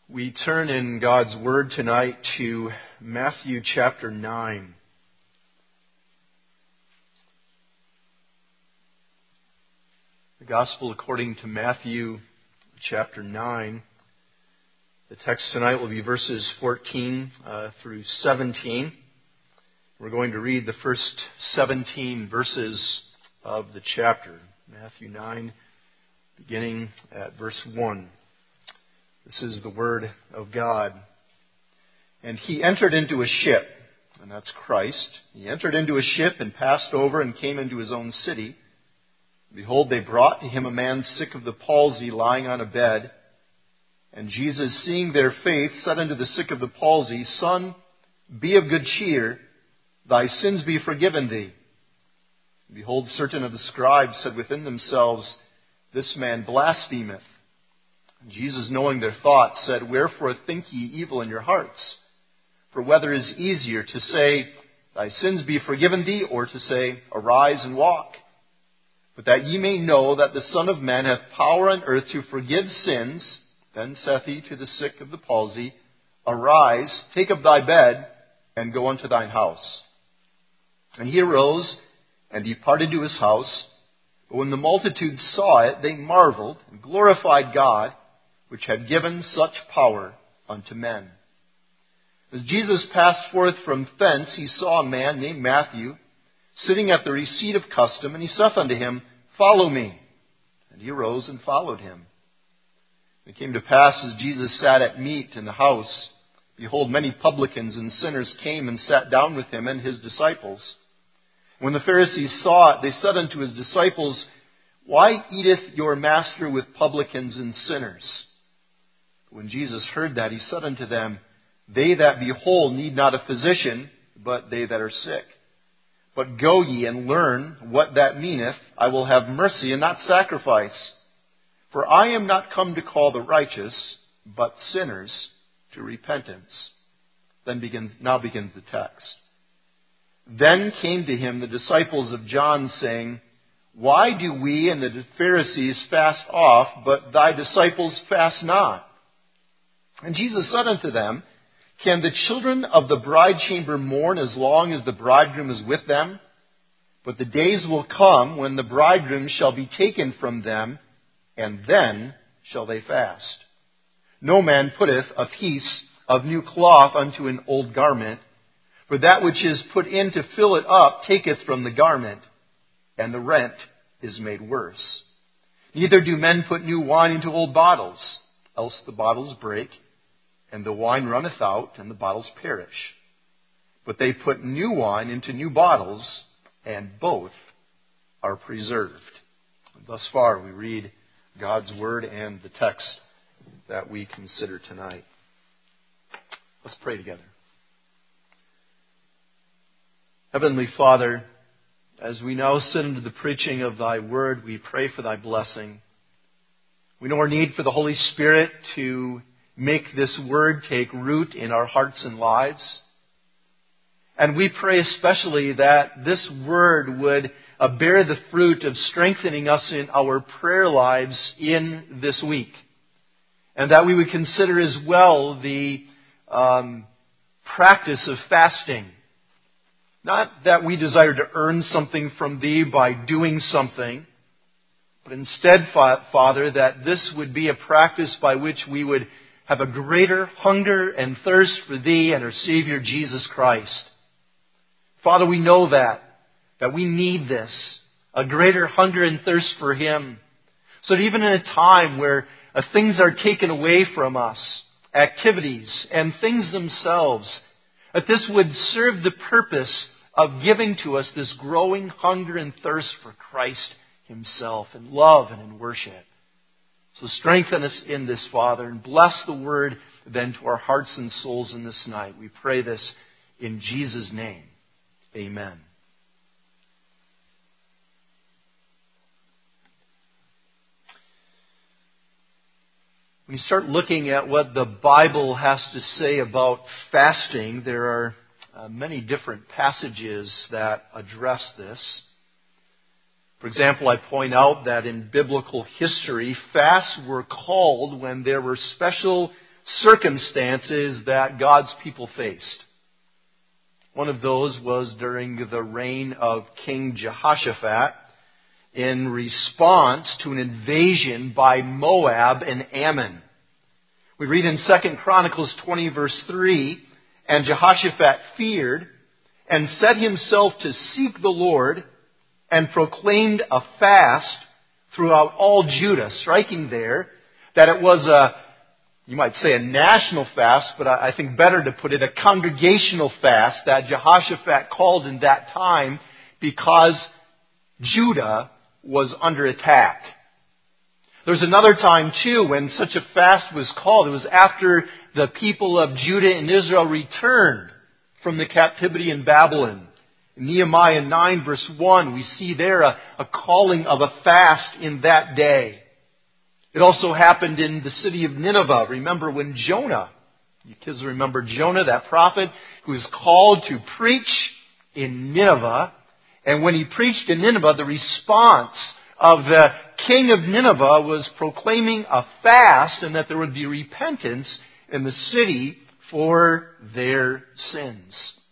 We turn in God's Word tonight to Matthew chapter 9. The Gospel according to Matthew chapter 9. The text tonight will be verses 14 through 17. We're going to read the first 17 verses of the chapter. Matthew 9, beginning at verse 1. This is the Word of God. And he entered into a ship, and that's Christ. He entered into a ship and passed over and came into his own city. Behold, they brought to him a man sick of the palsy, lying on a bed. And Jesus, seeing their faith, said unto the sick of the palsy, Son, be of good cheer, thy sins be forgiven thee. Behold, certain of the scribes said within themselves, This man blasphemeth. And Jesus, knowing their thoughts, said, Wherefore think ye evil in your hearts? For whether is easier, to say, Thy sins be forgiven thee, or to say, Arise and walk? But that ye may know that the Son of Man hath power on earth to forgive sins, then saith he to the sick of the palsy, Arise, take up thy bed, and go unto thine house. And he arose, and departed to his house. But when the multitude saw it, they marveled, and glorified God, which had given such power unto men. As Jesus passed forth from thence, he saw a man named Matthew, sitting at the receipt of custom, and he saith unto him, Follow me. And he arose and followed him. It came to pass, as Jesus sat at meat in the house, behold, many publicans and sinners came and sat down with him and his disciples. When the Pharisees saw it, they said unto his disciples, Why eateth your master with publicans and sinners? When Jesus heard that, he said unto them, They that be whole need not a physician, but they that are sick. But go ye and learn what that meaneth, I will have mercy and not sacrifice. For I am not come to call the righteous, but sinners to repentance. Now begins the text. Then came to him the disciples of John, saying, Why do we and the Pharisees fast oft, but thy disciples fast not? And Jesus said unto them, Can the children of the bride chamber mourn as long as the bridegroom is with them? But the days will come when the bridegroom shall be taken from them, and then shall they fast. No man putteth a piece of new cloth unto an old garment, for that which is put in to fill it up taketh from the garment, and the rent is made worse. Neither do men put new wine into old bottles, else the bottles break, and the wine runneth out, and the bottles perish. But they put new wine into new bottles, and both are preserved. Thus far we read God's Word and the text that we consider tonight. Let's pray together. Heavenly Father, as we now sit into the preaching of Thy Word, we pray for Thy blessing. We know our need for the Holy Spirit to make this Word take root in our hearts and lives. And we pray especially that this Word would bear the fruit of strengthening us in our prayer lives in this week. And that we would consider as well the practice of fasting. Not that we desire to earn something from Thee by doing something, but instead, Father, that this would be a practice by which we would have a greater hunger and thirst for Thee and our Savior Jesus Christ. Father, we know that we need this, a greater hunger and thirst for Him. So that even in a time where things are taken away from us, activities and things themselves, that this would serve the purpose of giving to us this growing hunger and thirst for Christ Himself in love and in worship. So strengthen us in this, Father, and bless the Word then to our hearts and souls in this night. We pray this in Jesus' name. Amen. When you start looking at what the Bible has to say about fasting, there are many different passages that address this. For example, I point out that in biblical history, fasts were called when there were special circumstances that God's people faced. One of those was during the reign of King Jehoshaphat in response to an invasion by Moab and Ammon. We read in 2 Chronicles 20 verse 3, "And Jehoshaphat feared and set himself to seek the Lord and proclaimed a fast throughout all Judah," striking there that it was you might say a national fast, but I think better to put it a congregational fast that Jehoshaphat called in that time because Judah was under attack. There's another time too when such a fast was called. It was after the people of Judah and Israel returned from the captivity in Babylon. In Nehemiah 9 verse 1, we see there a calling of a fast in that day. It also happened in the city of Nineveh. Remember when Jonah, you kids remember Jonah, that prophet who was called to preach in Nineveh. And when he preached in Nineveh, the response of the king of Nineveh was proclaiming a fast and that there would be repentance in the city for their sins.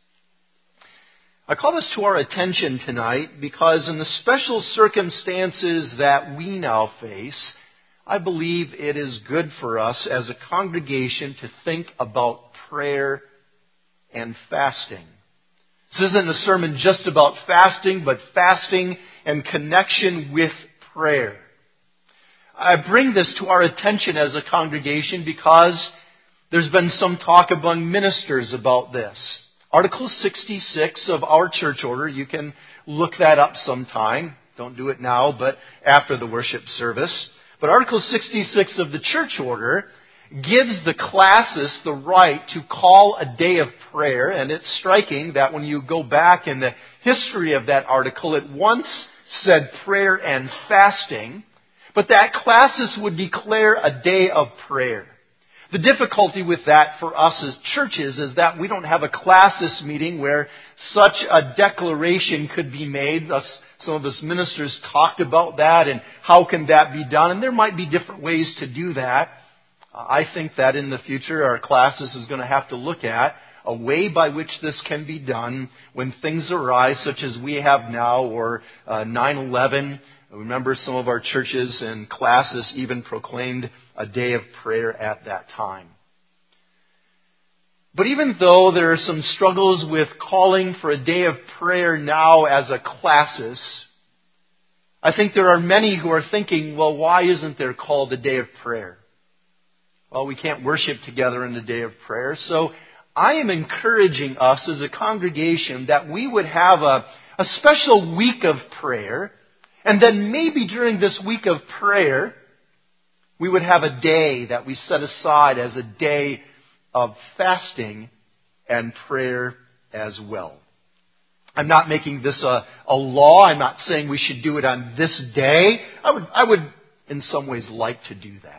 I call this to our attention tonight because in the special circumstances that we now face, I believe it is good for us as a congregation to think about prayer and fasting. This isn't a sermon just about fasting, but fasting and connection with prayer. I bring this to our attention as a congregation because there's been some talk among ministers about this. Article 66 of our church order, you can look that up sometime. Don't do it now, but after the worship service. But Article 66 of the church order gives the classis the right to call a day of prayer. And it's striking that when you go back in the history of that article, it once said prayer and fasting. But that classis would declare a day of prayer. The difficulty with that for us as churches is that we don't have a classis meeting where such a declaration could be made. Some of us ministers talked about that and how can that be done. And there might be different ways to do that. I think that in the future our classis is going to have to look at a way by which this can be done when things arise such as we have now or 9/11. Remember some of our churches and classis even proclaimed a day of prayer at that time. But even though there are some struggles with calling for a day of prayer now as a classis, I think there are many who are thinking, well, why isn't there called a day of prayer? Well, we can't worship together in a day of prayer. So I am encouraging us as a congregation that we would have a special week of prayer. And then maybe during this week of prayer, we would have a day that we set aside as a day of fasting and prayer as well. I'm not making this a law. I'm not saying we should do it on this day. I would in some ways like to do that.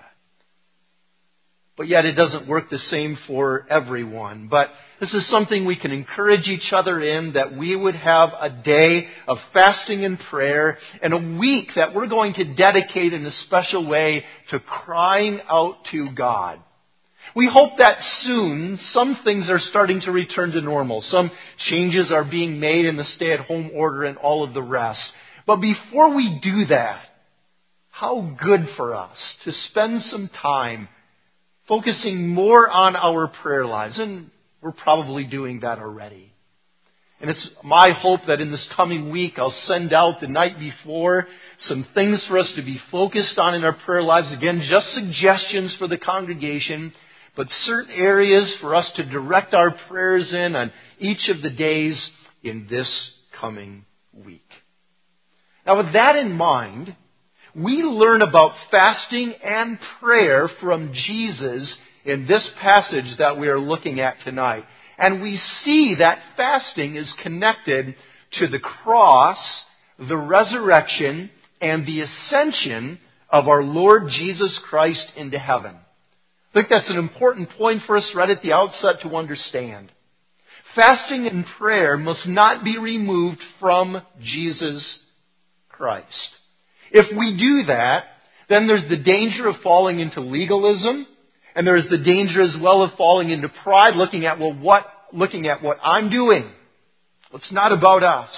But yet it doesn't work the same for everyone. But this is something we can encourage each other in, that we would have a day of fasting and prayer and a week that we're going to dedicate in a special way to crying out to God. We hope that soon some things are starting to return to normal. Some changes are being made in the stay-at-home order and all of the rest. But before we do that, how good for us to spend some time focusing more on our prayer lives. And we're probably doing that already. And it's my hope that in this coming week I'll send out the night before some things for us to be focused on in our prayer lives. Again, just suggestions for the congregation, but certain areas for us to direct our prayers in on each of the days in this coming week. Now with that in mind, we learn about fasting and prayer from Jesus in this passage that we are looking at tonight. And we see that fasting is connected to the cross, the resurrection, and the ascension of our Lord Jesus Christ into heaven. I think that's an important point for us right at the outset to understand. Fasting and prayer must not be removed from Jesus Christ. If we do that, then there's the danger of falling into legalism And there is the danger as well of falling into pride, looking at what I'm doing. It's not about us.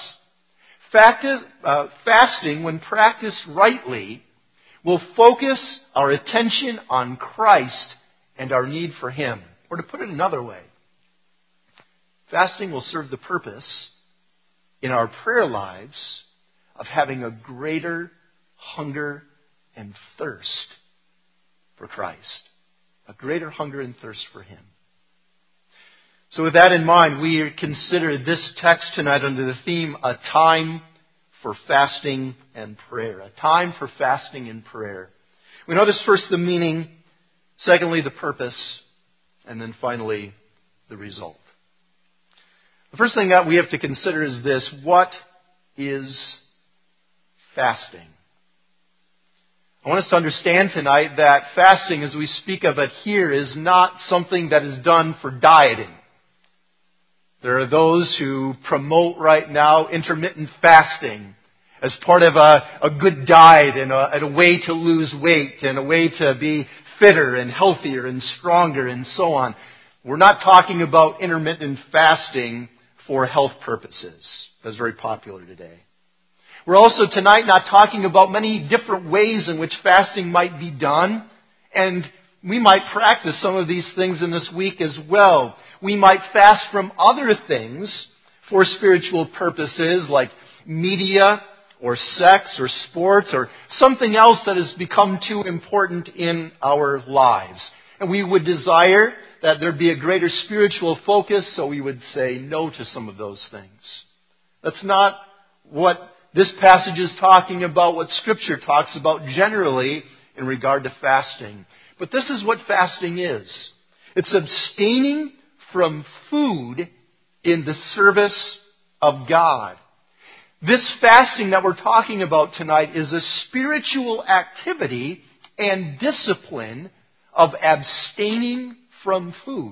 Fasting, when practiced rightly, will focus our attention on Christ and our need for Him. Or to put it another way, fasting will serve the purpose in our prayer lives of having a greater hunger and thirst for Christ. A greater hunger and thirst for Him. So with that in mind, we consider this text tonight under the theme, a time for fasting and prayer. A time for fasting and prayer. We notice first the meaning, secondly the purpose, and then finally the result. The first thing that we have to consider is this: what is fasting? I want us to understand tonight that fasting, as we speak of it here, is not something that is done for dieting. There are those who promote right now intermittent fasting as part of a good diet and a way to lose weight and a way to be fitter and healthier and stronger and so on. We're not talking about intermittent fasting for health purposes. That's very popular today. We're also tonight not talking about many different ways in which fasting might be done, and we might practice some of these things in this week as well. We might fast from other things for spiritual purposes like media or sex or sports or something else that has become too important in our lives. And we would desire that there be a greater spiritual focus, so we would say no to some of those things. That's not what this passage is talking about, what Scripture talks about generally in regard to fasting. But this is what fasting is. It's abstaining from food in the service of God. This fasting that we're talking about tonight is a spiritual activity and discipline of abstaining from food.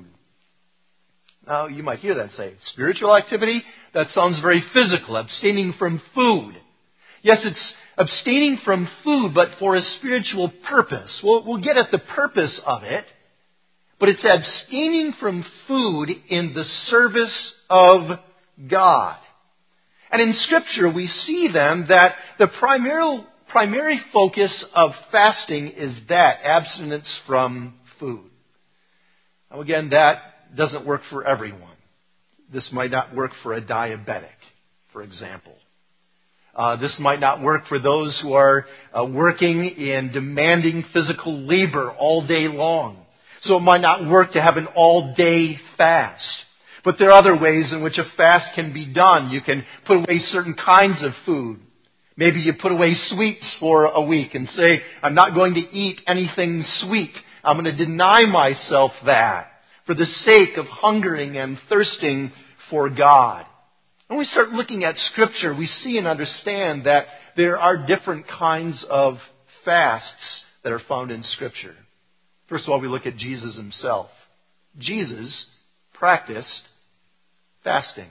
Now, you might hear that and say, spiritual activity? That sounds very physical, abstaining from food. Yes, it's abstaining from food, but for a spiritual purpose. We'll get at the purpose of it, but it's abstaining from food in the service of God. And in Scripture, we see then that the primary focus of fasting is that, abstinence from food. Now again, that doesn't work for everyone. This might not work for a diabetic, for example. This might not work for those who are working in demanding physical labor all day long. So it might not work to have an all-day fast. But there are other ways in which a fast can be done. You can put away certain kinds of food. Maybe you put away sweets for a week and say, I'm not going to eat anything sweet. I'm going to deny myself that for the sake of hungering and thirsting for God. When we start looking at Scripture, we see and understand that there are different kinds of fasts that are found in Scripture. First of all, we look at Jesus Himself. Jesus practiced fasting.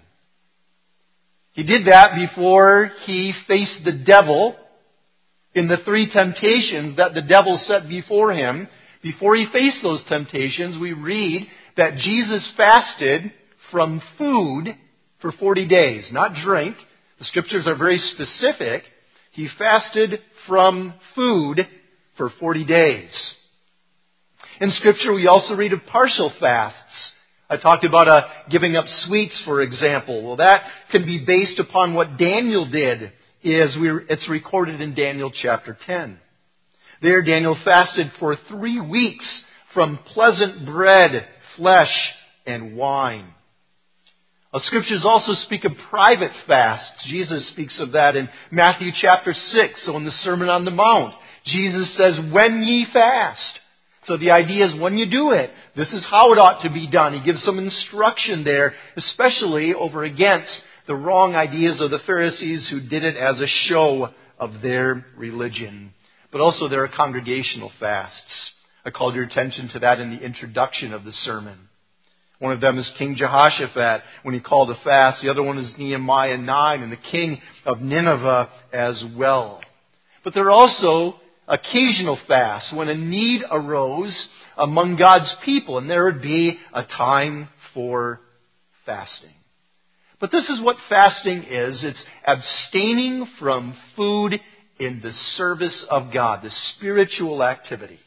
He did that before He faced the devil in the 3 temptations that the devil set before Him. Before He faced those temptations, we read that Jesus fasted from food for 40 days, not drink. The Scriptures are very specific. He fasted from food for 40 days. In Scripture, we also read of partial fasts. I talked about giving up sweets, for example. Well, that can be based upon what Daniel did. It's recorded in Daniel chapter 10. There, Daniel fasted for 3 weeks from pleasant bread, flesh, and wine. Scriptures also speak of private fasts. Jesus speaks of that in Matthew chapter 6. So in the Sermon on the Mount, Jesus says, when ye fast. So the idea is when you do it, this is how it ought to be done. He gives some instruction there, especially over against the wrong ideas of the Pharisees who did it as a show of their religion. But also there are congregational fasts. I called your attention to that in the introduction of the sermon. One of them is King Jehoshaphat when he called a fast. The other one is Nehemiah 9 and the king of Nineveh as well. But there are also occasional fast when a need arose among God's people, and there would be a time for fasting. But this is what fasting is. It's abstaining from food in the service of God, the spiritual activity.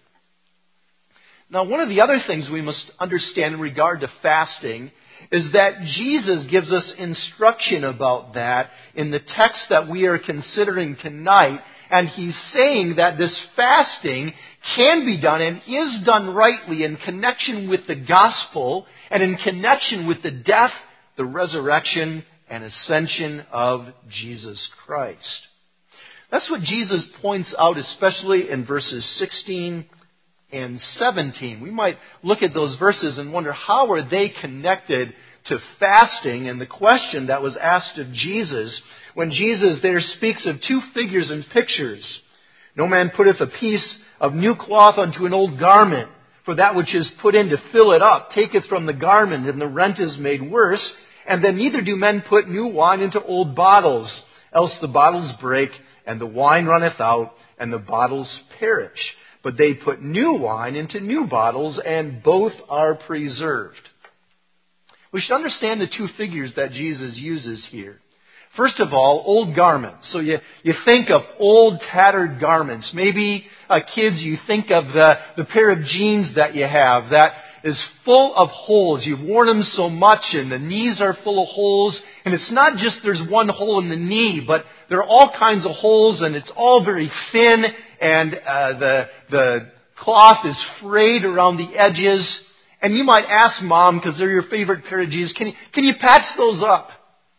Now, one of the other things we must understand in regard to fasting is that Jesus gives us instruction about that in the text that we are considering tonight. And He's saying that this fasting can be done and is done rightly in connection with the gospel and in connection with the death, the resurrection, and ascension of Jesus Christ. That's what Jesus points out, especially in verses 16 and 17. We might look at those verses and wonder, how are they connected to fasting and the question that was asked of Jesus when Jesus there speaks of two figures and pictures. No man putteth a piece of new cloth unto an old garment, for that which is put in to fill it up taketh from the garment, and the rent is made worse. And then neither do men put new wine into old bottles, else the bottles break, and the wine runneth out, and the bottles perish. But they put new wine into new bottles, and both are preserved. We should understand the two figures that Jesus uses here. First of all, old garments. So you think of old tattered garments. Maybe kids, you think of the pair of jeans that you have that is full of holes. You've worn them so much and the knees are full of holes. And it's not just there's one hole in the knee, but there are all kinds of holes and it's all very thin and the cloth is frayed around the edges. And you might ask Mom, because they're your favorite pair of jeans, can you patch those up?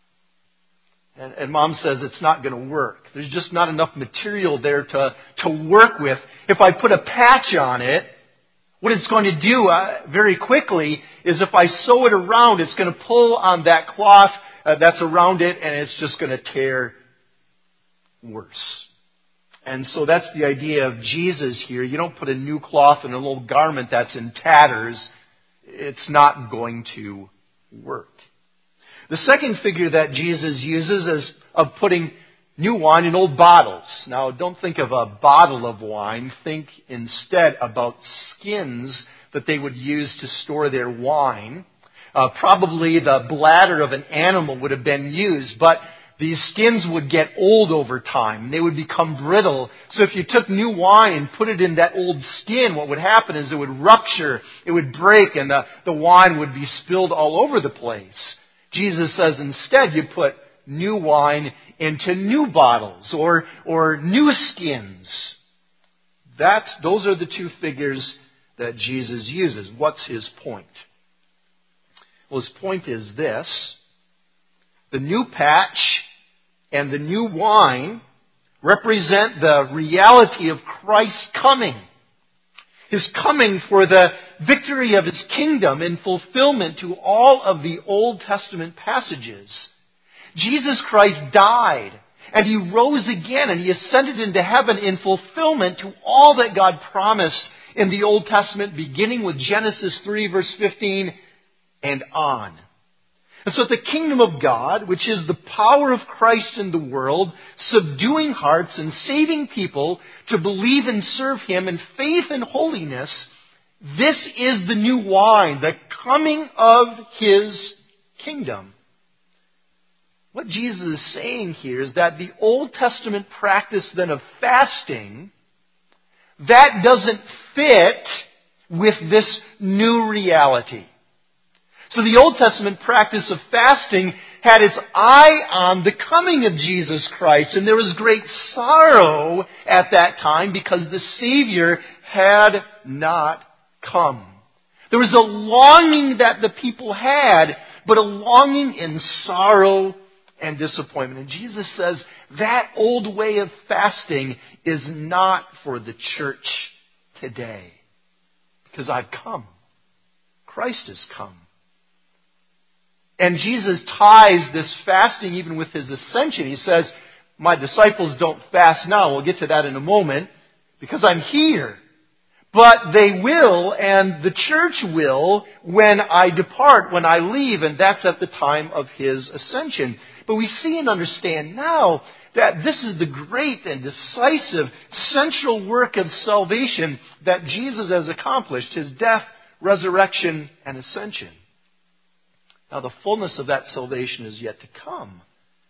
And Mom says it's not going to work. There's just not enough material there to work with. If I put a patch on it, what it's going to do very quickly is if I sew it around, it's going to pull on that cloth that's around it, and it's just going to tear worse. And so that's the idea of Jesus here. You don't put a new cloth in an old garment that's in tatters. It's not going to work. The second figure that Jesus uses is of putting new wine in old bottles. Now, don't think of a bottle of wine. Think instead about skins that they would use to store their wine. Probably the bladder of an animal would have been used, but these skins would get old over time. They would become brittle. So if you took new wine and put it in that old skin, what would happen is it would rupture, it would break, and the wine would be spilled all over the place. Jesus says instead you put new wine into new bottles or new skins. Those are the two figures that Jesus uses. What's his point? Well, his point is this. The new patch and the new wine represent the reality of Christ's coming. His coming for the victory of His kingdom in fulfillment to all of the Old Testament passages. Jesus Christ died and He rose again and He ascended into heaven in fulfillment to all that God promised in the Old Testament, beginning with Genesis 3 verse 15 and on. And so the kingdom of God, which is the power of Christ in the world, subduing hearts and saving people to believe and serve Him in faith and holiness, this is the new wine, the coming of His kingdom. What Jesus is saying here is that the Old Testament practice then of fasting, that doesn't fit with this new reality. So the Old Testament practice of fasting had its eye on the coming of Jesus Christ, and there was great sorrow at that time because the Savior had not come. There was a longing that the people had, but a longing in sorrow and disappointment. And Jesus says that old way of fasting is not for the church today, because I've come. Christ has come. And Jesus ties this fasting even with His ascension. He says, my disciples don't fast now. We'll get to that in a moment, because I'm here. But they will, and the church will, when I depart, when I leave, and that's at the time of His ascension. But we see and understand now that this is the great and decisive central work of salvation that Jesus has accomplished, his death, resurrection, and ascension. Now, the fullness of that salvation is yet to come.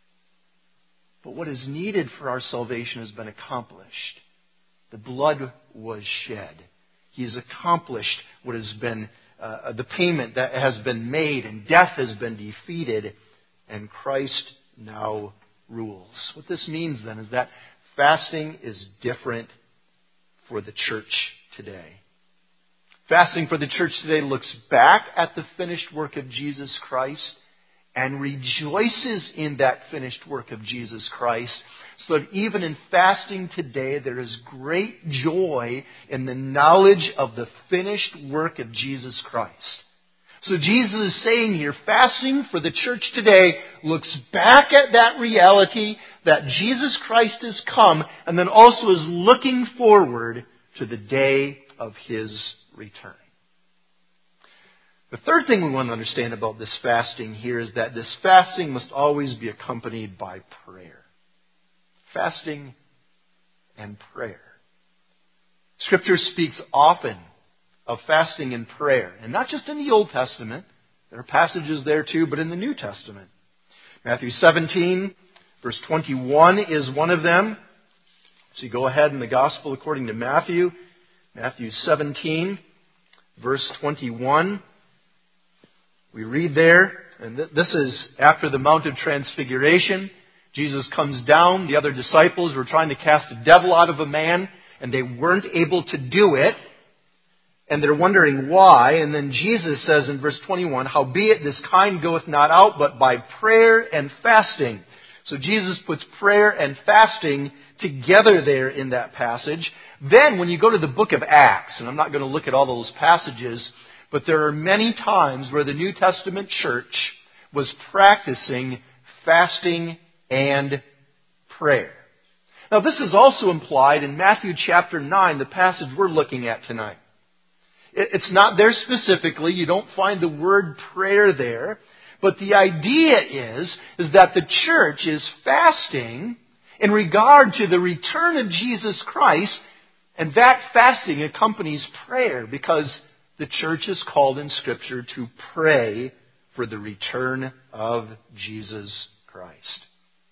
But what is needed for our salvation has been accomplished. The blood was shed. He has accomplished what has been the payment that has been made, and death has been defeated, and Christ now rules. What this means then is that fasting is different for the church today. Fasting for the church today looks back at the finished work of Jesus Christ and rejoices in that finished work of Jesus Christ, so that even in fasting today there is great joy in the knowledge of the finished work of Jesus Christ. So Jesus is saying here, fasting for the church today looks back at that reality that Jesus Christ has come, and then also is looking forward to the day of his return. The third thing we want to understand about this fasting here is that this fasting must always be accompanied by prayer. Fasting and prayer. Scripture speaks often of fasting and prayer, and not just in the Old Testament. There are passages there too, but in the New Testament. Matthew 17, verse 21 is one of them. So you go ahead in the Gospel according to Matthew. Matthew 17, verse 21. We read there, and this is after the Mount of Transfiguration. Jesus comes down. The other disciples were trying to cast a devil out of a man, and they weren't able to do it. And they're wondering why. And then Jesus says in verse 21, "Howbeit this kind goeth not out, but by prayer and fasting." So Jesus puts prayer and fasting together there in that passage. Then when you go to the book of Acts, and I'm not going to look at all those passages, but there are many times where the New Testament church was practicing fasting and prayer. Now this is also implied in Matthew chapter 9, the passage we're looking at tonight. It's not there specifically. You don't find the word prayer there. But the idea is that the church is fasting in regard to the return of Jesus Christ, and that fasting accompanies prayer because the church is called in Scripture to pray for the return of Jesus Christ.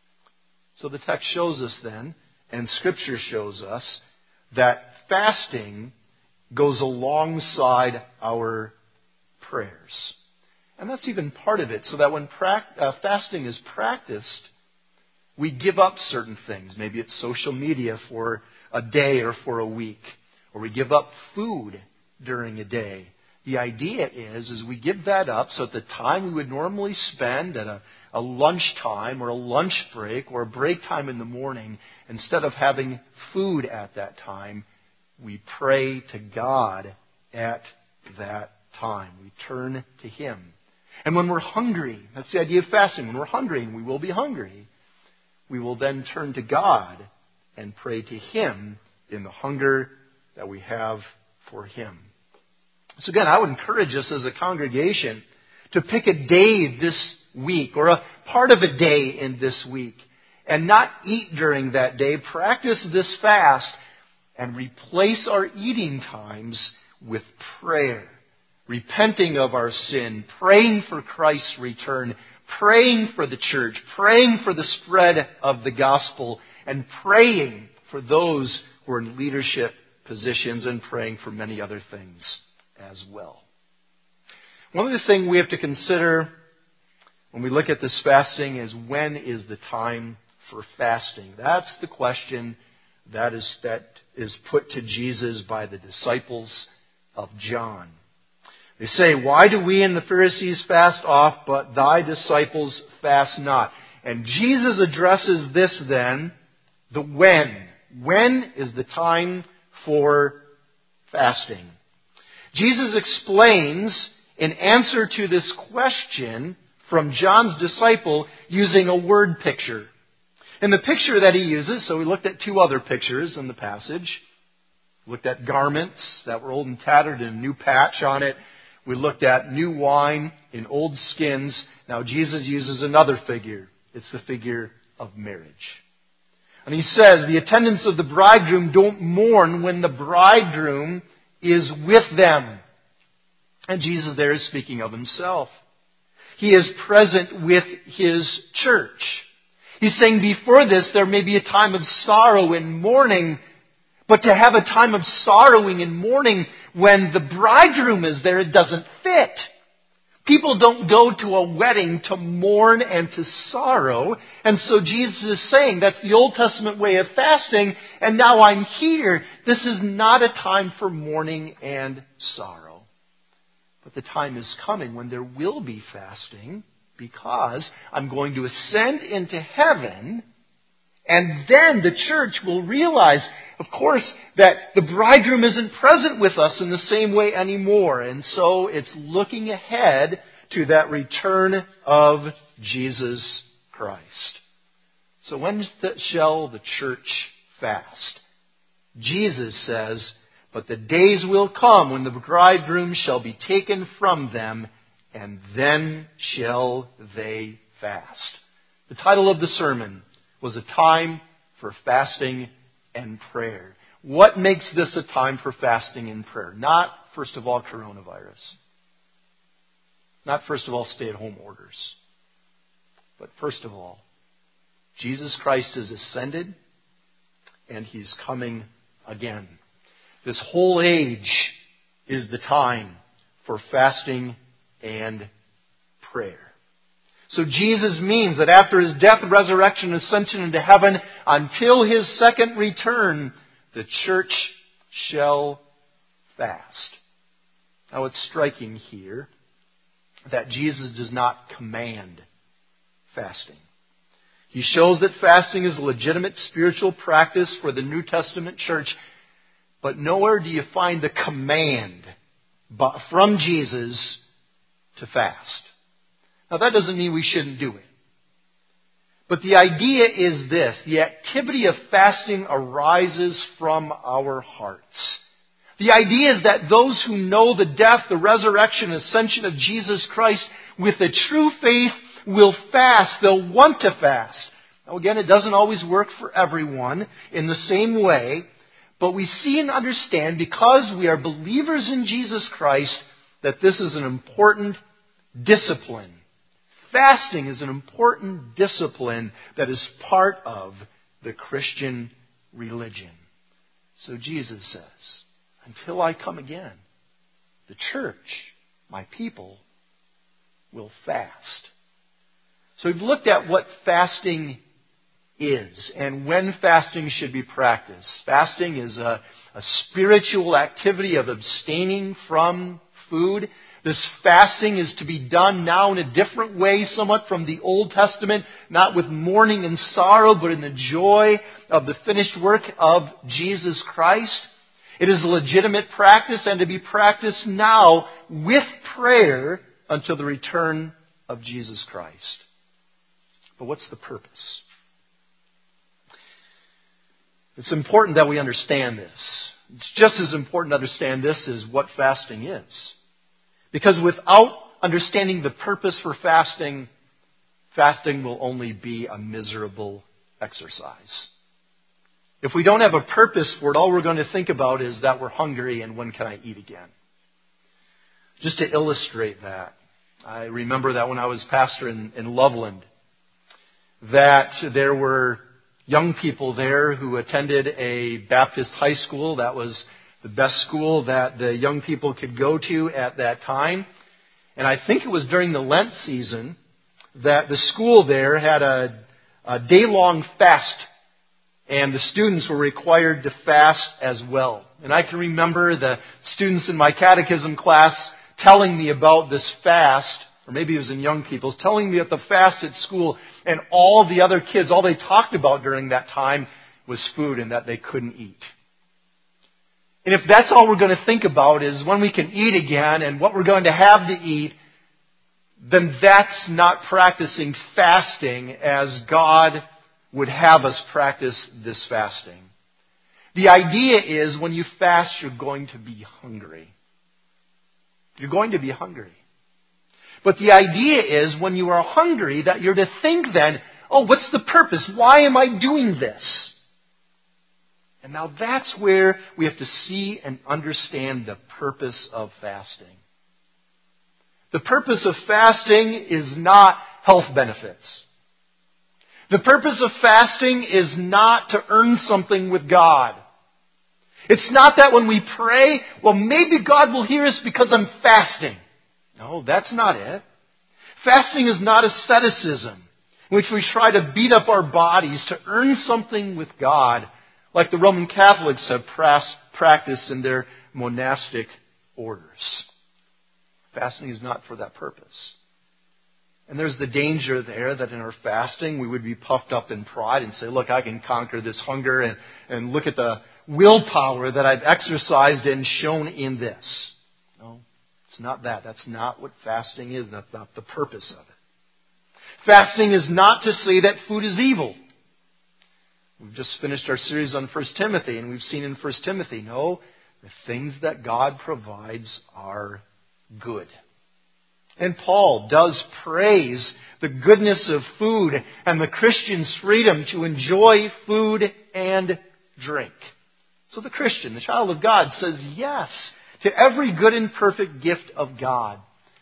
So the text shows us then, and Scripture shows us, that fasting goes alongside our prayers. And that's even part of it, so that when fasting is practiced, we give up certain things. Maybe it's social media for a day or for a week, or we give up food during a day. The idea is we give that up so at the time we would normally spend at a lunch time or a lunch break or a break time in the morning, instead of having food at that time, we pray to God at that time. We turn to Him. And when we're hungry, that's the idea of fasting. When we're hungry, and we will be hungry, we will then turn to God and pray to Him in the hunger that we have for Him. So again, I would encourage us as a congregation to pick a day this week or a part of a day in this week and not eat during that day. Practice this fast and replace our eating times with prayer. Repenting of our sin, praying for Christ's return, praying for the church, praying for the spread of the gospel, and praying for those who are in leadership positions, and praying for many other things as well. One other thing we have to consider when we look at this fasting is, when is the time for fasting? That's the question that is put to Jesus by the disciples of John. They say, "Why do we and the Pharisees fast oft, but thy disciples fast not?" And Jesus addresses this then, the when. When is the time for fasting? Jesus explains in answer to this question from John's disciple using a word picture. And the picture that he uses, so we looked at two other pictures in the passage. We looked at garments that were old and tattered and a new patch on it. We looked at new wine in old skins. Now Jesus uses another figure. It's the figure of marriage. And he says, the attendants of the bridegroom don't mourn when the bridegroom is with them. And Jesus there is speaking of himself. He is present with his church. He's saying before this there may be a time of sorrow and mourning, but to have a time of sorrowing and mourning when the bridegroom is there, it doesn't fit. People don't go to a wedding to mourn and to sorrow. And so Jesus is saying that's the Old Testament way of fasting, and now I'm here. This is not a time for mourning and sorrow. But the time is coming when there will be fasting, because I'm going to ascend into heaven, and then the church will realize, of course, that the bridegroom isn't present with us in the same way anymore. And so it's looking ahead to that return of Jesus Christ. So when shall the church fast? Jesus says, but the days will come when the bridegroom shall be taken from them, and then shall they fast. The title of the sermon was A Time for Fasting and Prayer. What makes this a time for fasting and prayer? Not, first of all, coronavirus. Not, first of all, stay-at-home orders. But first of all, Jesus Christ is ascended, and He's coming again. This whole age is the time for fasting and prayer. So Jesus means that after His death, resurrection, and ascension into heaven, until His second return, the church shall fast. Now it's striking here that Jesus does not command fasting. He shows that fasting is a legitimate spiritual practice for the New Testament church, but nowhere do you find the command from Jesus to fast. Now that doesn't mean we shouldn't do it. But the idea is this: the activity of fasting arises from our hearts. The idea is that those who know the death, the resurrection, and ascension of Jesus Christ with a true faith will fast. They'll want to fast. Now again, it doesn't always work for everyone in the same way, but we see and understand, because we are believers in Jesus Christ, that this is an important discipline. Fasting is an important discipline that is part of the Christian religion. So Jesus says, until I come again, the church, my people, will fast. So we've looked at what fasting is and when fasting should be practiced. Fasting is a spiritual activity of abstaining from food. This fasting is to be done now in a different way, somewhat from the Old Testament, not with mourning and sorrow, but in the joy of the finished work of Jesus Christ. It is a legitimate practice and to be practiced now with prayer until the return of Jesus Christ. But what's the purpose? It's important that we understand this. It's just as important to understand this as what fasting is. Because without understanding the purpose for fasting, fasting will only be a miserable exercise. If we don't have a purpose for it, all we're going to think about is that we're hungry and when can I eat again. Just to illustrate that, I remember that when I was pastor in Loveland, that there were young people there who attended a Baptist high school. That was the best school that the young people could go to at that time. And I think it was during the Lent season that the school there had a day-long fast, and the students were required to fast as well. And I can remember the students in my catechism class telling me about this fast, or maybe it was in young people's, telling me about the fast at school, and all the other kids, all they talked about during that time was food and that they couldn't eat. And if that's all we're going to think about is when we can eat again and what we're going to have to eat, then that's not practicing fasting as God would have us practice this fasting. The idea is when you fast, you're going to be hungry. You're going to be hungry. But the idea is when you are hungry that you're to think then, oh, what's the purpose? Why am I doing this? And now that's where we have to see and understand the purpose of fasting. The purpose of fasting is not health benefits. The purpose of fasting is not to earn something with God. It's not that when we pray, well, maybe God will hear us because I'm fasting. No, that's not it. Fasting is not asceticism, in which we try to beat up our bodies to earn something with God, like the Roman Catholics have practiced in their monastic orders. Fasting is not for that purpose. And there's the danger there that in our fasting we would be puffed up in pride and say, look, I can conquer this hunger and look at the willpower that I've exercised and shown in this. No, it's not that. That's not what fasting is. That's not the purpose of it. Fasting is not to say that food is evil. We've just finished our series on 1 Timothy, and we've seen in 1 Timothy, no, the things that God provides are good. And Paul does praise the goodness of food and the Christian's freedom to enjoy food and drink. So the Christian, the child of God, says yes to every good and perfect gift of God.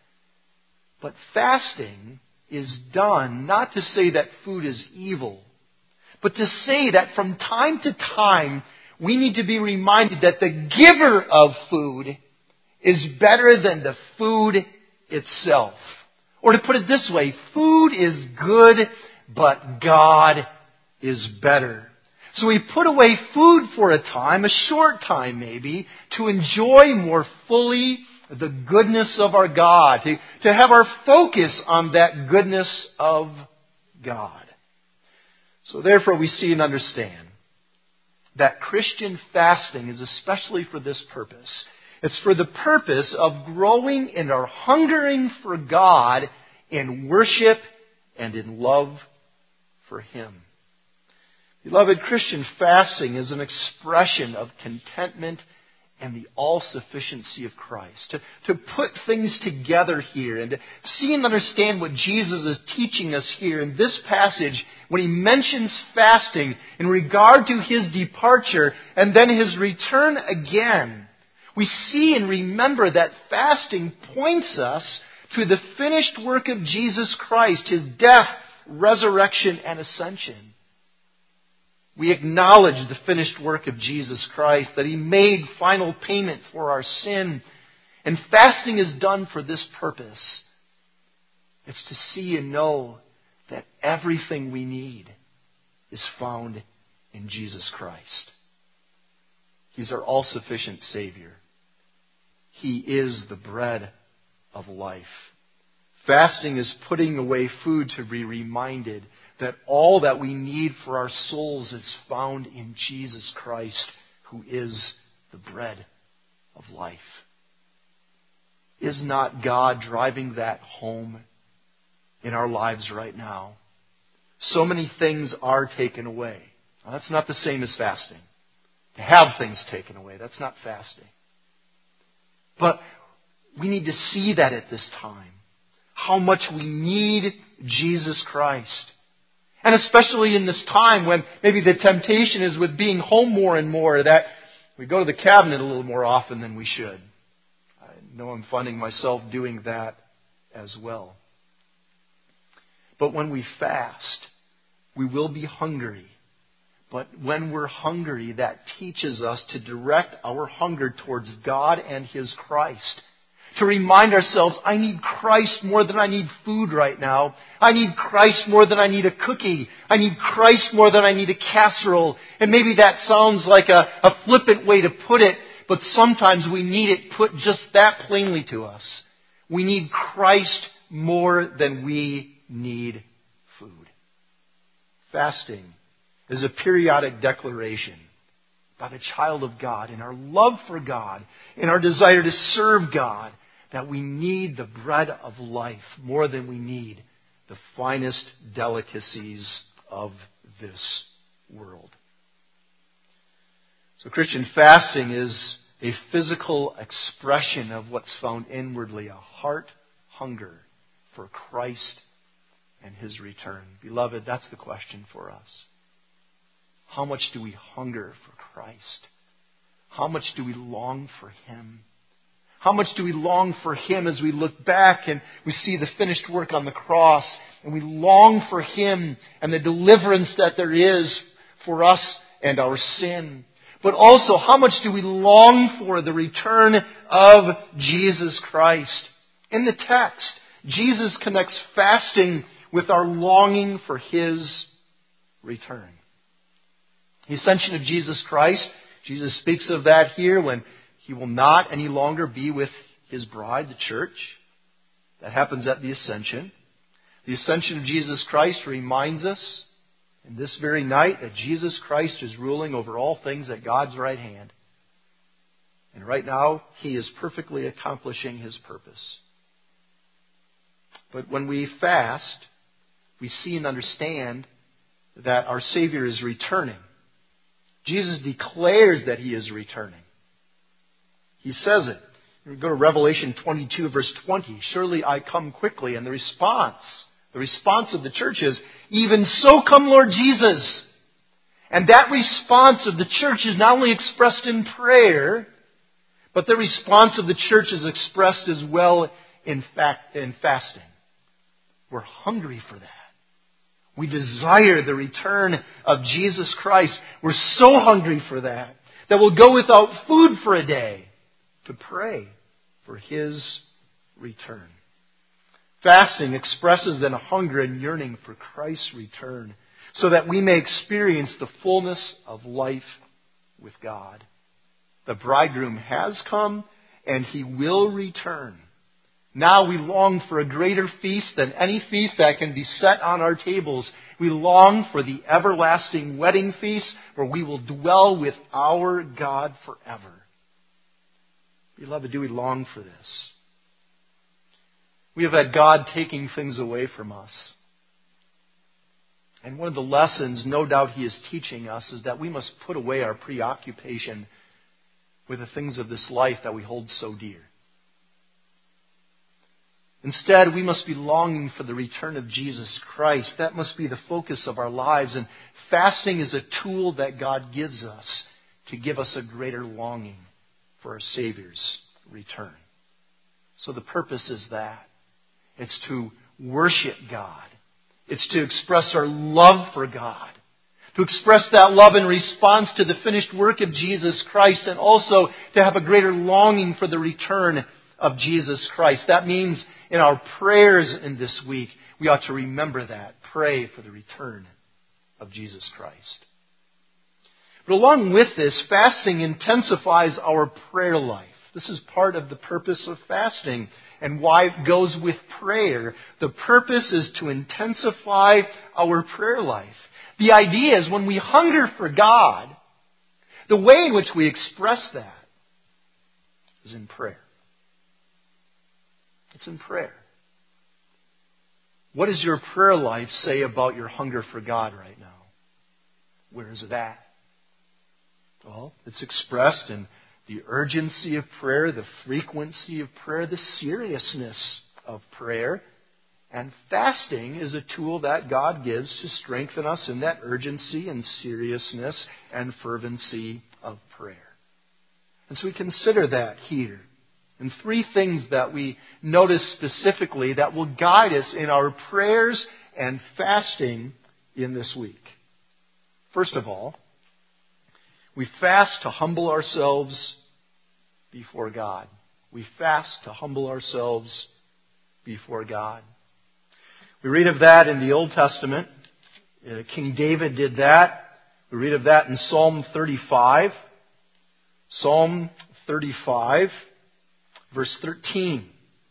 But fasting is done not to say that food is evil, but to say that from time to time we need to be reminded that the giver of food is better than the food itself. Or to put it this way, food is good, but God is better. So we put away food for a time, a short time maybe, to enjoy more fully the goodness of our God, to have our focus on that goodness of God. So therefore we see and understand that Christian fasting is especially for this purpose. It's for the purpose of growing in our hungering for God in worship and in love for Him. Beloved, Christian fasting is an expression of contentment and the all-sufficiency of Christ. To put things together here and to see and understand what Jesus is teaching us here in this passage when He mentions fasting in regard to His departure and then His return again. We see and remember that fasting points us to the finished work of Jesus Christ, His death, resurrection, and ascension. We acknowledge the finished work of Jesus Christ, that He made final payment for our sin. And fasting is done for this purpose. It's to see and know that everything we need is found in Jesus Christ. He's our all-sufficient Savior. He is the bread of life. Fasting is putting away food to be reminded that all that we need for our souls is found in Jesus Christ, who is the bread of life. Is not God driving that home in our lives right now? So many things are taken away. Now, that's not the same as fasting. To have things taken away, that's not fasting. But we need to see that at this time. How much we need Jesus Christ. And especially in this time when maybe the temptation is with being home more and more that we go to the cabinet a little more often than we should. I know I'm finding myself doing that as well. But when we fast, we will be hungry. But when we're hungry, that teaches us to direct our hunger towards God and His Christ. To remind ourselves, I need Christ more than I need food right now. I need Christ more than I need a cookie. I need Christ more than I need a casserole. And maybe that sounds like a flippant way to put it, but sometimes we need it put just that plainly to us. We need Christ more than we need food. Fasting is a periodic declaration by the child of God in our love for God, in our desire to serve God, that we need the bread of life more than we need the finest delicacies of this world. So Christian fasting is a physical expression of what's found inwardly, a heart hunger for Christ and His return. Beloved, that's the question for us. How much do we hunger for Christ? How much do we long for Him? How much do we long for Him as we look back and we see the finished work on the cross, and we long for Him and the deliverance that there is for us and our sin? But also, how much do we long for the return of Jesus Christ? In the text, Jesus connects fasting with our longing for His return. The ascension of Jesus Christ, Jesus speaks of that here when He will not any longer be with His bride, the church. That happens at the ascension. The ascension of Jesus Christ reminds us in this very night that Jesus Christ is ruling over all things at God's right hand. And right now, He is perfectly accomplishing His purpose. But when we fast, we see and understand that our Savior is returning. Jesus declares that He is returning. He says it. We go to Revelation 22, verse 20. Surely I come quickly. And the response of the church is, even so come Lord Jesus. And that response of the church is not only expressed in prayer, but the response of the church is expressed as well in fasting. We're hungry for that. We desire the return of Jesus Christ. We're so hungry for that we'll go without food for a day to pray for His return. Fasting expresses then a hunger and yearning for Christ's return so that we may experience the fullness of life with God. The bridegroom has come and He will return. Now we long for a greater feast than any feast that can be set on our tables. We long for the everlasting wedding feast where we will dwell with our God forever. Beloved, do we long for this? We have had God taking things away from us. And one of the lessons, no doubt He is teaching us, is that we must put away our preoccupation with the things of this life that we hold so dear. Instead, we must be longing for the return of Jesus Christ. That must be the focus of our lives. And fasting is a tool that God gives us to give us a greater longing for our Savior's return. So the purpose is that. It's to worship God. It's to express our love for God. To express that love in response to the finished work of Jesus Christ, and also to have a greater longing for the return of Jesus Christ. That means in our prayers in this week, we ought to remember that. Pray for the return of Jesus Christ. But along with this, fasting intensifies our prayer life. This is part of the purpose of fasting and why it goes with prayer. The purpose is to intensify our prayer life. The idea is when we hunger for God, the way in which we express that is in prayer. It's in prayer. What does your prayer life say about your hunger for God right now? Where is it at? Well, it's expressed in the urgency of prayer, the frequency of prayer, the seriousness of prayer. And fasting is a tool that God gives to strengthen us in that urgency and seriousness and fervency of prayer. And so we consider that here. And three things that we notice specifically that will guide us in our prayers and fasting in this week. First of all, we fast to humble ourselves before God. We fast to humble ourselves before God. We read of that in the Old Testament. King David did that. We read of that in Psalm 35. Psalm 35. Verse 13.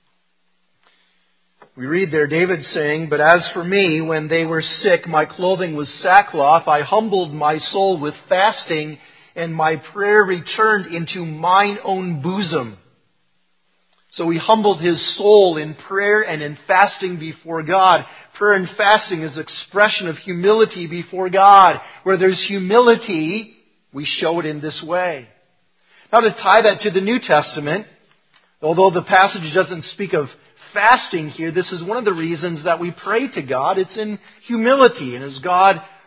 We read there David saying, "But as for me, when they were sick, my clothing was sackcloth. I humbled my soul with fasting, and my prayer returned into mine own bosom." So he humbled his soul in prayer and in fasting before God. Prayer and fasting is expression of humility before God. Where there's humility, we show it in this way. Now to tie that to the New Testament, although the passage doesn't speak of fasting here, this is one of the reasons that we pray to God. It's in humility. And as God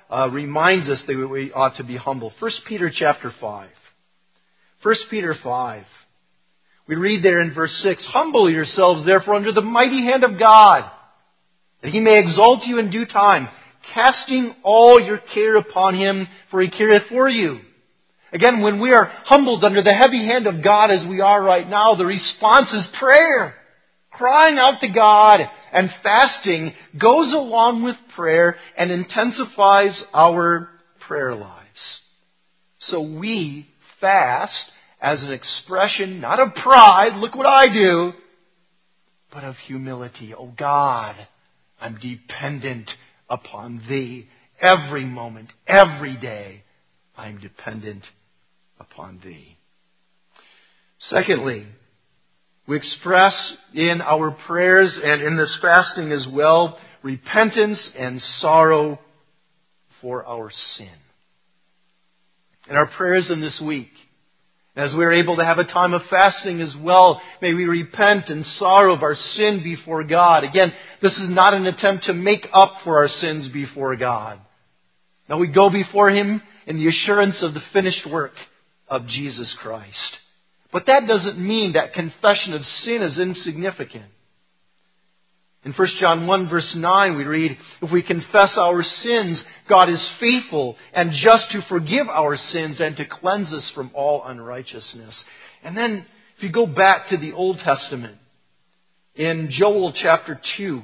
reminds us that we ought to be humble. 1 Peter chapter 5. 1 Peter 5. We read there in verse 6, "Humble yourselves therefore under the mighty hand of God, that He may exalt you in due time, casting all your care upon Him, for He careth for you." Again, when we are humbled under the heavy hand of God as we are right now, the response is prayer. Crying out to God and fasting goes along with prayer and intensifies our prayer lives. So we fast as an expression, not of pride, look what I do, but of humility. Oh God, I'm dependent upon Thee. Every moment, every day, I'm dependent upon Thee. Secondly, we express in our prayers and in this fasting as well, repentance and sorrow for our sin. In our prayers in this week, as we're able to have a time of fasting as well, may we repent and sorrow of our sin before God. Again, this is not an attempt to make up for our sins before God. Now we go before Him in the assurance of the finished work of Jesus Christ. But that doesn't mean that confession of sin is insignificant. In 1 John 1 verse 9 we read, "If we confess our sins, God is faithful and just to forgive our sins and to cleanse us from all unrighteousness." And then if you go back to the Old Testament, in Joel chapter 2,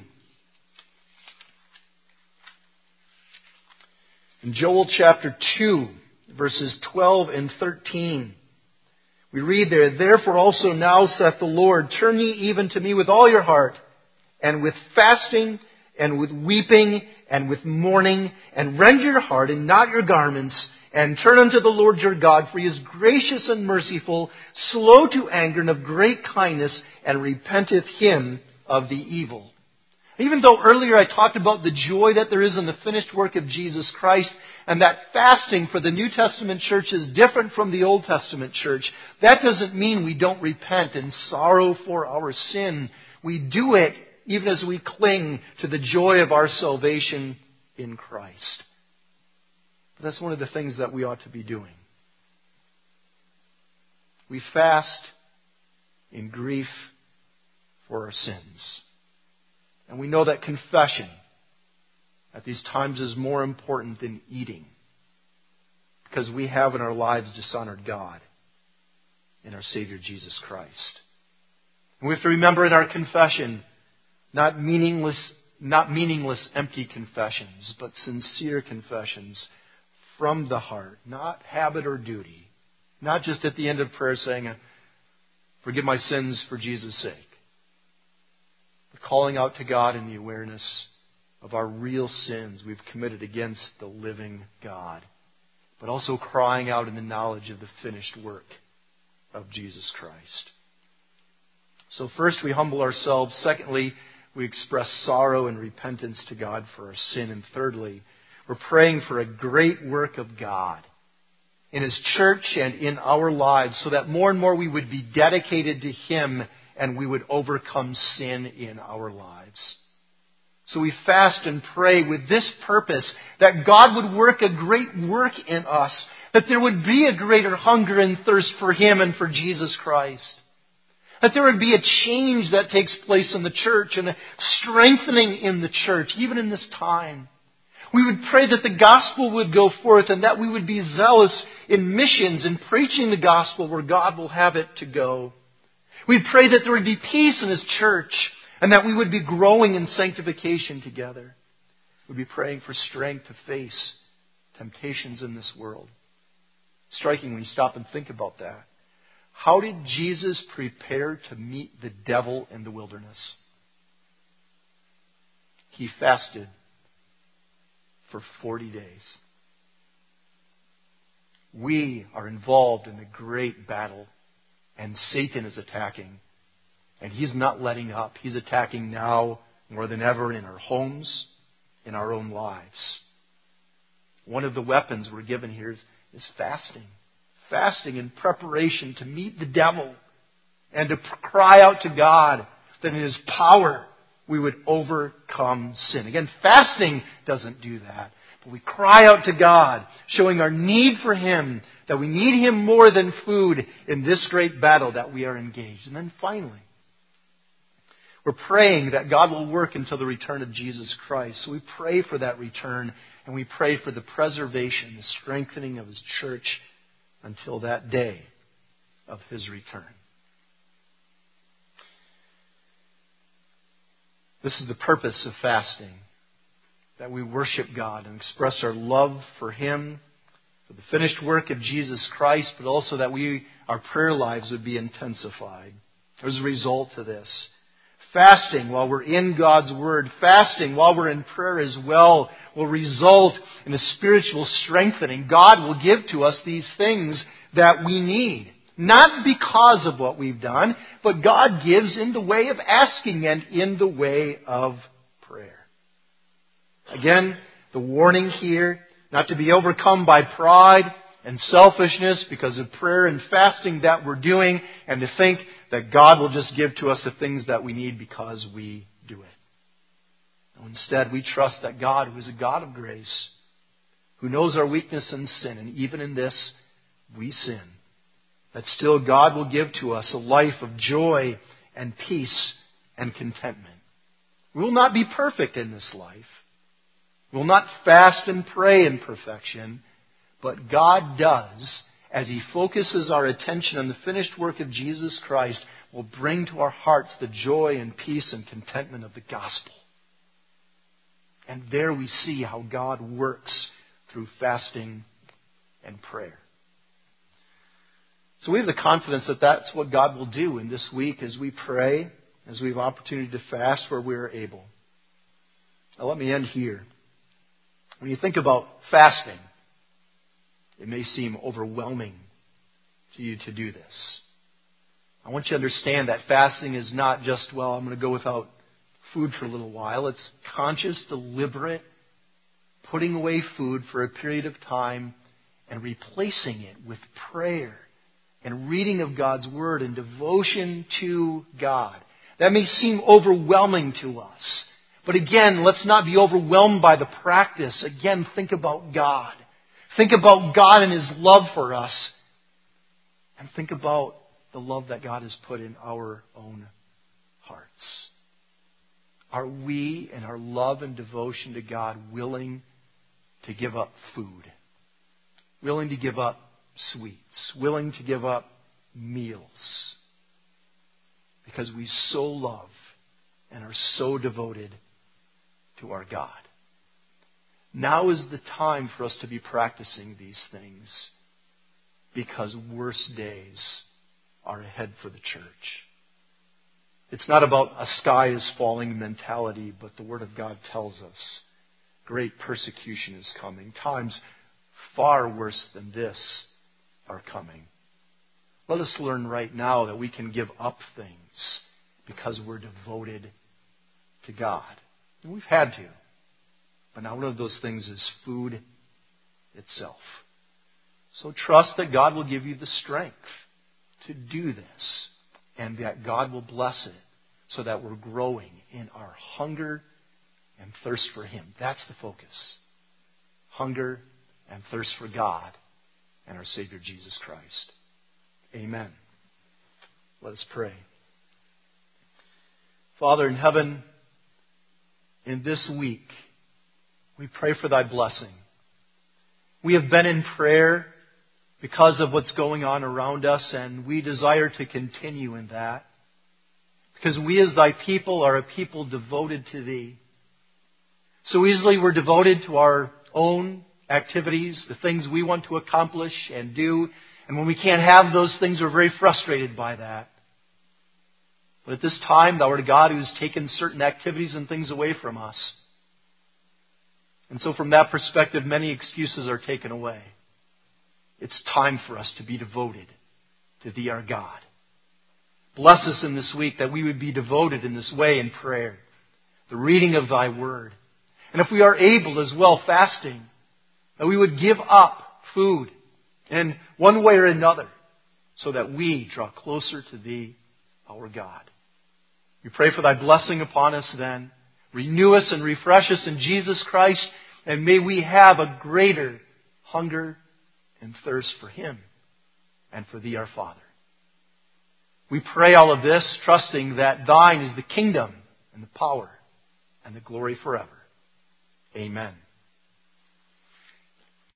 in Joel chapter 2, verses 12 and 13, we read there, "Therefore also now saith the Lord, turn ye even to me with all your heart, and with fasting, and with weeping, and with mourning, and rend your heart, and not your garments, and turn unto the Lord your God, for He is gracious and merciful, slow to anger, and of great kindness, and repenteth Him of the evil." Even though earlier I talked about the joy that there is in the finished work of Jesus Christ, and that fasting for the New Testament church is different from the Old Testament church, that doesn't mean we don't repent and sorrow for our sin. We do it even as we cling to the joy of our salvation in Christ. But that's one of the things that we ought to be doing. We fast in grief for our sins. And we know that confession at these times is more important than eating, because we have in our lives dishonored God and our Savior Jesus Christ. And we have to remember in our confession, not meaningless empty confessions, but sincere confessions from the heart, not habit or duty, not just at the end of prayer saying, "Forgive my sins for Jesus' sake," but calling out to God in the awareness of our real sins we've committed against the living God, but also crying out in the knowledge of the finished work of Jesus Christ. So first we humble ourselves. Secondly, we express sorrow and repentance to God for our sin. And thirdly, we're praying for a great work of God in His church and in our lives, so that more and more we would be dedicated to Him and we would overcome sin in our lives. So we fast and pray with this purpose, that God would work a great work in us, that there would be a greater hunger and thirst for Him and for Jesus Christ. That there would be a change that takes place in the church and a strengthening in the church, even in this time. We would pray that the gospel would go forth and that we would be zealous in missions and preaching the gospel where God will have it to go. We'd pray that there would be peace in His church and that we would be growing in sanctification together. We'd be praying for strength to face temptations in this world. Striking when you stop and think about that. How did Jesus prepare to meet the devil in the wilderness? He fasted for 40 days. We are involved in a great battle, and Satan is attacking. And he's not letting up. He's attacking now more than ever in our homes, in our own lives. One of the weapons we're given here is fasting. Fasting in preparation to meet the devil and to cry out to God that in His power we would overcome sin. Again, fasting doesn't do that. We cry out to God, showing our need for Him, that we need Him more than food in this great battle that we are engaged. And then finally, we're praying that God will work until the return of Jesus Christ. So we pray for that return, and we pray for the preservation, the strengthening of His church until that day of His return. This is the purpose of fasting, that we worship God and express our love for Him, for the finished work of Jesus Christ, but also that our prayer lives would be intensified as a result of this. Fasting while we're in God's Word, fasting while we're in prayer as well, will result in a spiritual strengthening. God will give to us these things that we need. Not because of what we've done, but God gives in the way of asking and in the way of prayer. Again, the warning here, not to be overcome by pride and selfishness because of prayer and fasting that we're doing, and to think that God will just give to us the things that we need because we do it. No, instead, we trust that God, who is a God of grace, who knows our weakness and sin, and even in this, we sin, that still God will give to us a life of joy and peace and contentment. We will not be perfect in this life. We will not fast and pray in perfection, but God does, as He focuses our attention on the finished work of Jesus Christ, will bring to our hearts the joy and peace and contentment of the gospel. And there we see how God works through fasting and prayer. So we have the confidence that that's what God will do in this week as we pray, as we have opportunity to fast where we are able. Now let me end here. When you think about fasting, it may seem overwhelming to you to do this. I want you to understand that fasting is not just, well, I'm going to go without food for a little while. It's conscious, deliberate, putting away food for a period of time and replacing it with prayer and reading of God's Word and devotion to God. That may seem overwhelming to us. But again, let's not be overwhelmed by the practice. Again, think about God. Think about God and His love for us. And think about the love that God has put in our own hearts. Are we, in our love and devotion to God, willing to give up food? Willing to give up sweets? Willing to give up meals? Because we so love and are so devoted to our God. Now is the time for us to be practicing these things, because worse days are ahead for the church. It's not about a sky is falling mentality, but the Word of God tells us great persecution is coming. Times far worse than this are coming. Let us learn right now that we can give up things because we're devoted to God. And we've had to. But now one of those things is food itself. So trust that God will give you the strength to do this, and that God will bless it so that we're growing in our hunger and thirst for Him. That's the focus. Hunger and thirst for God and our Savior Jesus Christ. Amen. Let us pray. Father in heaven, in this week, we pray for Thy blessing. We have been in prayer because of what's going on around us, and we desire to continue in that. Because we as Thy people are a people devoted to Thee. So easily we're devoted to our own activities, the things we want to accomplish and do. And when we can't have those things, we're very frustrated by that. But at this time, Thou art a God who's taken certain activities and things away from us. And so from that perspective, many excuses are taken away. It's time for us to be devoted to Thee, our God. Bless us in this week that we would be devoted in this way in prayer, the reading of Thy Word. And if we are able as well, fasting, that we would give up food in one way or another so that we draw closer to Thee, our God. We pray for Thy blessing upon us then. Renew us and refresh us in Jesus Christ, And may we have a greater hunger and thirst for Him and for Thee, our Father. We pray all of this, trusting that Thine is the kingdom and the power and the glory forever. Amen.